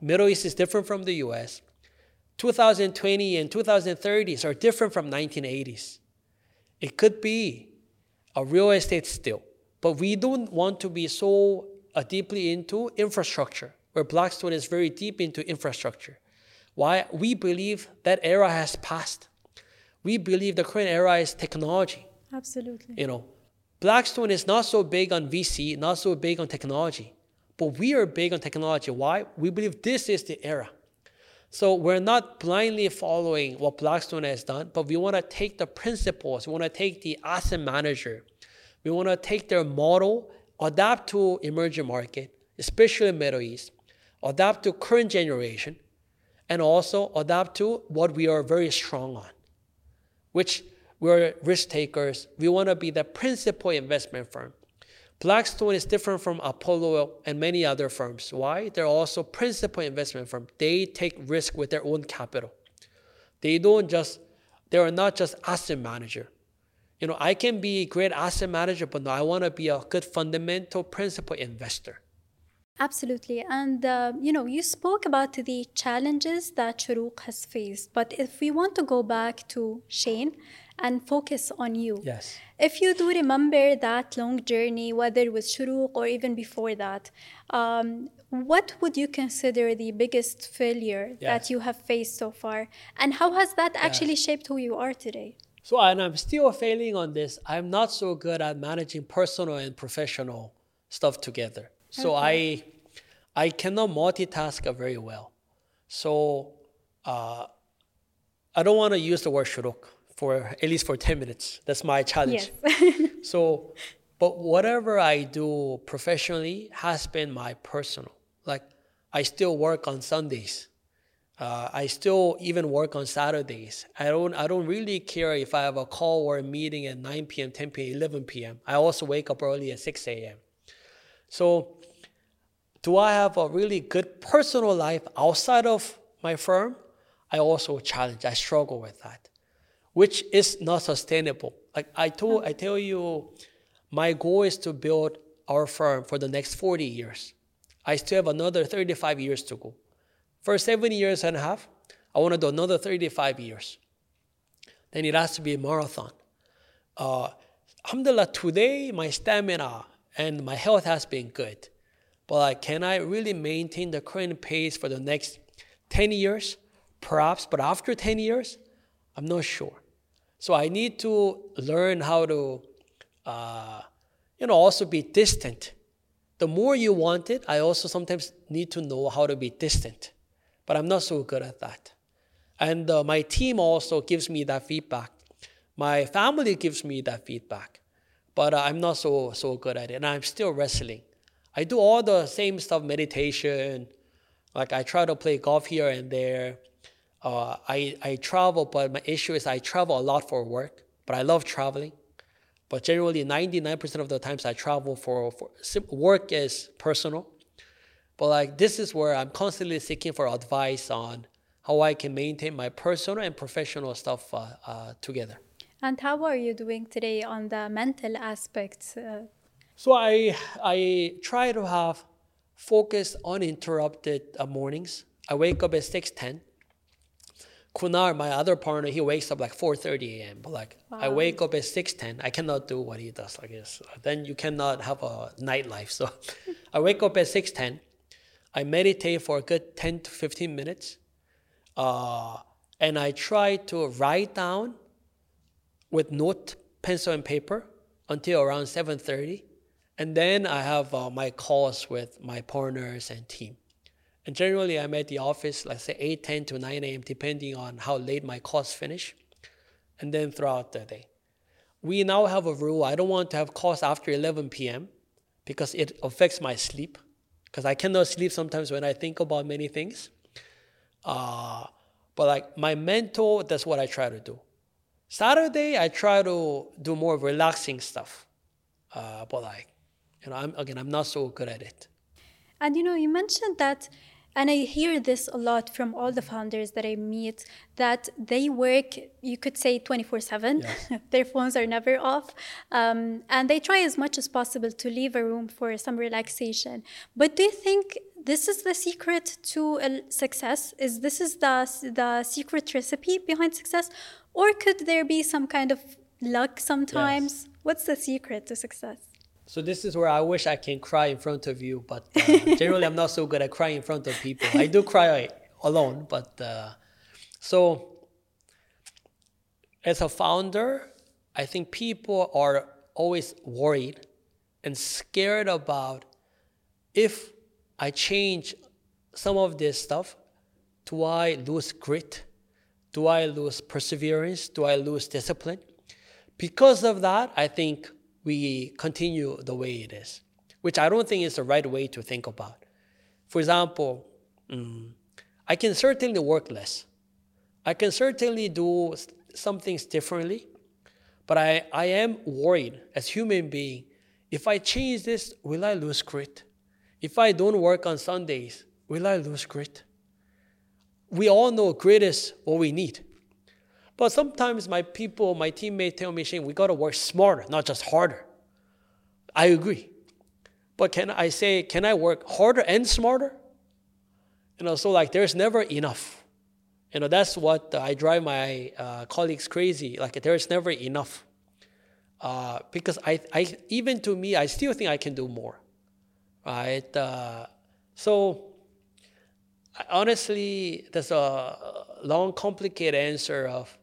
Middle East is different from the U S. two thousand twenty and two thousand thirties are different from nineteen eighties. It could be a real estate still, but we don't want to be so uh, deeply into infrastructure, where Blackstone is very deep into infrastructure. Why? We believe that era has passed. We believe the current era is technology. Absolutely. You know, Blackstone is not so big on V C, not so big on technology, but we are big on technology. Why? We believe this is the era. So we're not blindly following what Blackstone has done, but we want to take the principles. We want to take the asset manager. We want to take their model, adapt to emerging market, especially Middle East, adapt to current generation, and also adapt to what we are very strong on, which we're risk takers. We want to be the principal investment firm. Blackstone is different from Apollo and many other firms. Why? They're also principal investment firm. They take risk with their own capital. They don't just, they are not just asset manager. You know, I can be a great asset manager, but no, I want to be a good fundamental principal investor. Absolutely. And, uh, you know, you spoke about the challenges that Shurooq has faced. But if we want to go back to Shane and focus on you. Yes. If you do remember that long journey, whether it was Shurooq or even before that, um, what would you consider the biggest failure Yes. that you have faced so far? And how has that actually Yes. shaped who you are today? So, and I'm still failing on this. I'm not so good at managing personal and professional stuff together. So Okay. I I cannot multitask very well. So uh, I don't want to use the word shuruk for at least for ten minutes. That's my challenge. Yes. So, but whatever I do professionally has been my personal. Like I still work on Sundays. Uh, I still even work on Saturdays. I don't I don't really care if I have a call or a meeting at nine p.m., ten p.m., eleven p.m. I also wake up early at six a.m. So do I have a really good personal life outside of my firm? I also challenge, I struggle with that, which is not sustainable. Like I told, I tell you, my goal is to build our firm for the next forty years. I still have another thirty-five years to go. For seven years and a half, I want to do another thirty-five years. Then it has to be a marathon. Uh, alhamdulillah, today my stamina and my health has been good. But like, can I really maintain the current pace for the next ten years? Perhaps, but after ten years, I'm not sure. So I need to learn how to, uh, you know, also be distant. The more you want it, I also sometimes need to know how to be distant. But I'm not so good at that. And uh, my team also gives me that feedback. My family gives me that feedback. But uh, I'm not so so good at it, and I'm still wrestling. I do all the same stuff, meditation. Like I try to play golf here and there. Uh, I, I travel, but my issue is I travel a lot for work, but I love traveling. But generally, ninety-nine percent of the times I travel for, for work is personal. But like this is where I'm constantly seeking for advice on how I can maintain my personal and professional stuff uh, uh, together. And how are you doing today on the mental aspects? Uh, So I I try to have focused, uninterrupted uh, mornings. I wake up at six ten. Kunar, my other partner, he wakes up like four thirty a.m. But like I Wow. wake up at six ten. I cannot do what he does like this. Then you cannot have a nightlife. So I wake up at six ten. I meditate for a good ten to fifteen minutes. Uh, and I try to write down with note, pencil, and paper until around seven thirty. And then I have uh, my calls with my partners and team. And generally, I'm at the office, let's say eight ten to nine a.m., depending on how late my calls finish. And then throughout the day. We now have a rule. I don't want to have calls after eleven p.m. because it affects my sleep. Because I cannot sleep sometimes when I think about many things. Uh, but like my mental, that's what I try to do. Saturday, I try to do more relaxing stuff. Uh, but like, you know, I'm, again, I'm not so good at it. And you know, you mentioned that, and I hear this a lot from all the founders that I meet, that they work, you could say twenty-four seven. Yes. Their phones are never off. Um, and they try as much as possible to leave a room for some relaxation. But do you think this is the secret to uh, success? Is this is the the secret recipe behind success, or could there be some kind of luck sometimes? Yes. What's the secret to success? So this is where I wish I can cry in front of you, but uh, generally I'm not so good at crying in front of people. I do cry alone, but uh, so as a founder, I think people are always worried and scared about if I change some of this stuff, do I lose grit? Do I lose perseverance? Do I lose discipline? Because of that, I think we continue the way it is, which I don't think is the right way to think about. For example, um, I can certainly work less. I can certainly do some things differently, but I, I am worried as a human being, if I change this, will I lose grit? If I don't work on Sundays, will I lose grit? We all know grit is what we need. But sometimes my people, my teammates tell me, Shane, we got to work smarter, not just harder. I agree. But can I say, can I work harder and smarter? You know, so like there's never enough. You know, that's what uh, I drive my uh, colleagues crazy. Like there's never enough. Uh, because I, I, even to me, I still think I can do more. Right? Uh, so honestly, there's a long, complicated answer of,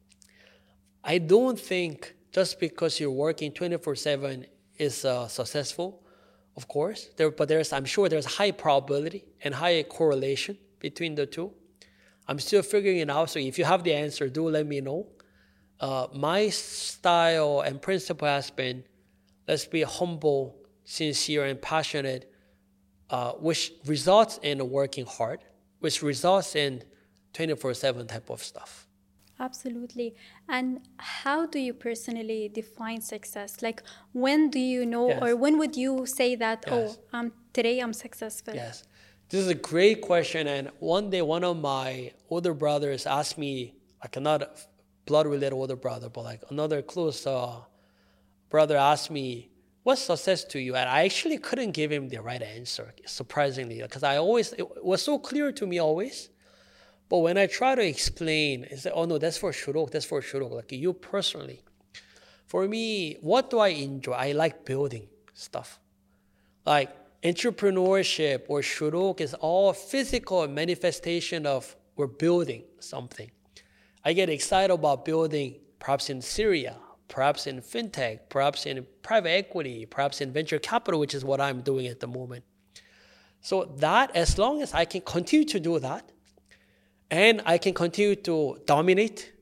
I don't think just because you're working twenty-four seven is uh, successful, of course. There, but there's, I'm sure there's high probability and high correlation between the two. I'm still figuring it out. So if you have the answer, do let me know. Uh, my style and principle has been, let's be humble, sincere, and passionate, uh, which results in working hard, which results in twenty-four seven type of stuff. Absolutely. And how do you personally define success? Like, when do you know, Yes. or when would you say that, Yes. oh, um, today I'm successful? Yes. This is a great question. And one day, one of my older brothers asked me, like not a blood-related older brother, but like another close uh, brother asked me, what's success to you? And I actually couldn't give him the right answer, surprisingly, because I always, it was so clear to me always. But when I try to explain, I say, oh no, that's for Shurok, that's for Shurok, like you personally. For me, what do I enjoy? I like building stuff. Like entrepreneurship or Shurok is all physical manifestation of we're building something. I get excited about building perhaps in Syria, perhaps in fintech, perhaps in private equity, perhaps in venture capital, which is what I'm doing at the moment. So that, as long as I can continue to do that, and I can continue to dominate,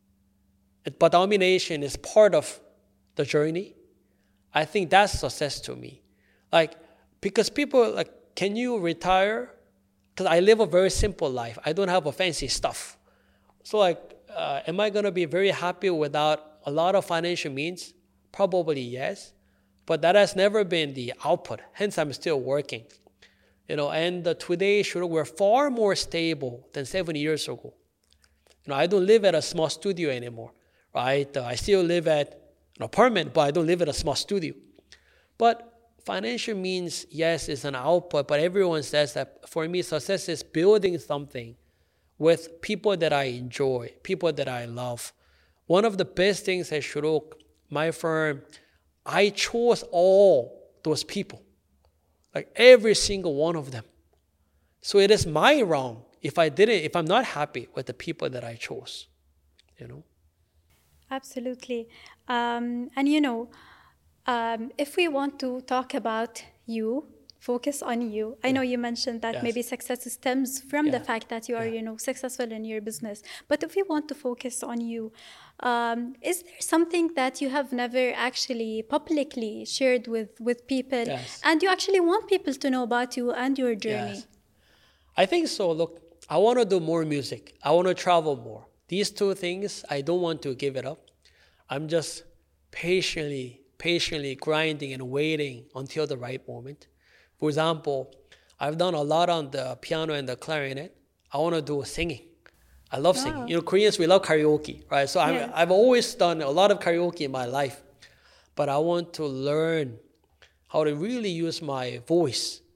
but domination is part of the journey, I think that's success to me. Like, because people like, can you retire? Because I live a very simple life. I don't have a fancy stuff. So like, uh, am I going to be very happy without a lot of financial means? Probably yes. But that has never been the output. Hence, I'm still working. You know, and uh, today, sure, we're far more stable than seven years ago. You know, I don't live at a small studio anymore, right? Uh, I still live at an apartment, but I don't live at a small studio. But financial means, yes, it's an output, but everyone says that for me, success is building something with people that I enjoy, people that I love. One of the best things at Shurok, my firm, I chose all those people. Like every single one of them. So it is my wrong if I didn't, if I'm not happy with the people that I chose, you know? Absolutely. Um, and you know, um, if we want to talk about you, focus on you. I know you mentioned that Yes. maybe success stems from the Yeah. fact that you are, Yeah. you know, successful in your business. But if we want to focus on you, um, is there something that you have never actually publicly shared with, with people, Yes. and you actually want people to know about you and your journey? Yes. I think so. Look, I want to do more music. I want to travel more. These two things, I don't want to give it up. I'm just patiently, patiently grinding and waiting until the right moment. For example, I've done a lot on the piano and the clarinet. I want to do singing. I love Wow. singing. You know, Koreans, we love karaoke, right? So I'm, Yes. I've always done a lot of karaoke in my life. But I want to learn how to really use my voice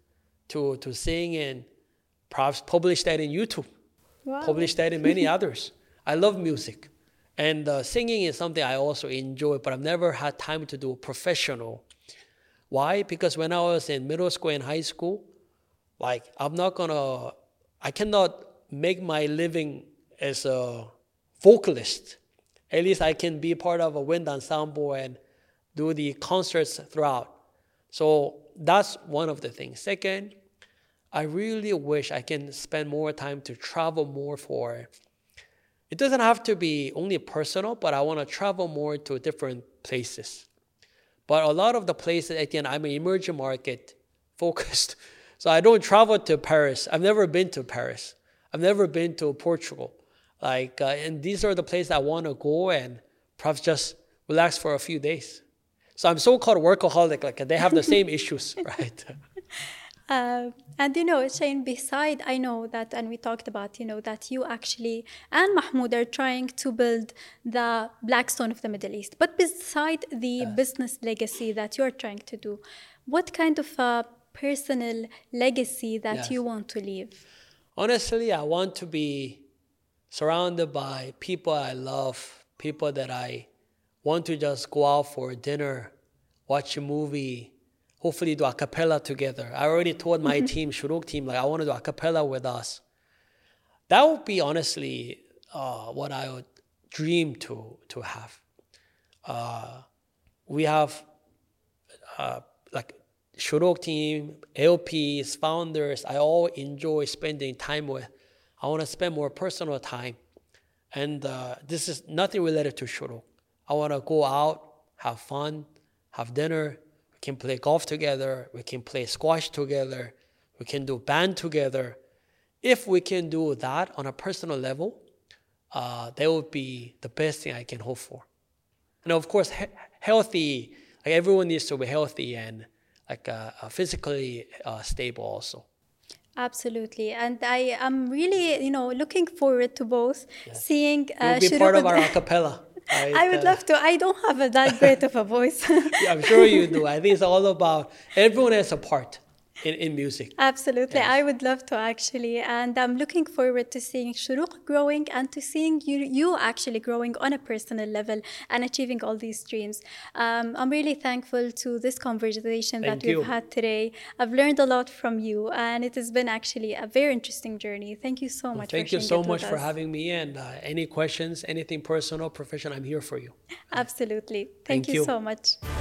to, to sing and perhaps publish that in YouTube, Wow. publish that in many others. I love music. And uh, singing is something I also enjoy, but I've never had time to do professional. Why? Because when I was in middle school and high school, like I'm not gonna, I cannot make my living as a vocalist. At least I can be part of a wind ensemble and do the concerts throughout. So that's one of the things. Second, I really wish I can spend more time to travel more for, it doesn't have to be only personal, but I want to travel more to different places. But a lot of the places, at the end, I'm an emerging market focused. So I don't travel to Paris. I've never been to Paris. I've never been to Portugal. Like, uh, and these are the places I want to go and perhaps just relax for a few days. So I'm so-called workaholic. Like they have the same issues, right? Uh, and you know, Shane, beside, I know that, and we talked about, you know, that you actually and Mahmoud are trying to build the Blackstone of the Middle East. But beside the Yes. business legacy that you're trying to do, what kind of a personal legacy that Yes. you want to leave? Honestly, I want to be surrounded by people I love, people that I want to just go out for dinner, watch a movie, hopefully do a cappella together. I already told my team, Shuruk team, like I want to do a cappella with us. That would be honestly uh, what I would dream to to have. Uh, we have uh, like Shuruk team, L Ps, founders, I all enjoy spending time with. I want to spend more personal time. And uh, this is nothing related to Shuruk. I want to go out, have fun, have dinner. We can play golf together. We can play squash together. We can do band together. If we can do that on a personal level, uh, that would be the best thing I can hope for. And of course, he- healthy, like everyone needs to be healthy and like uh, uh, physically uh, stable also. Absolutely. And I am really, you know, looking forward to both Yes. seeing You'll uh, be part of Shuruk- our a cappella. Right? I would Uh, love to. I don't have a, that great of a voice. Yeah, I'm sure you do. I think it's all about everyone has a part in, in music. Absolutely. Yes. I would love to actually. And I'm looking forward to seeing Shuruk growing and to seeing you, you actually growing on a personal level and achieving all these dreams. Um, I'm really thankful to this conversation Thank that we've you. had today. I've learned a lot from you and it has been actually a very interesting journey. Thank you so much Thank for you sharing so it with much for us. having me. And uh, any questions, anything personal, professional, I'm here for you. Absolutely. Thank, Thank you you. so much.